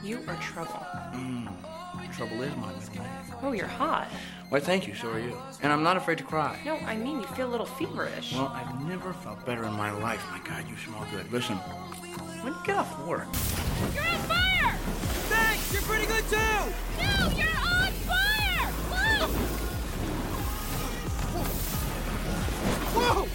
You are Trouble. Trouble is my middle name. Oh, you're hot. Why, thank you, so are you. And I'm not afraid to cry. No, I mean you feel a little feverish. Well, I've never felt better in my life. My God, you smell good. Listen, when you get off work... You're on fire! Thanks, you're pretty good too! No, you're on fire! Look! Whoa!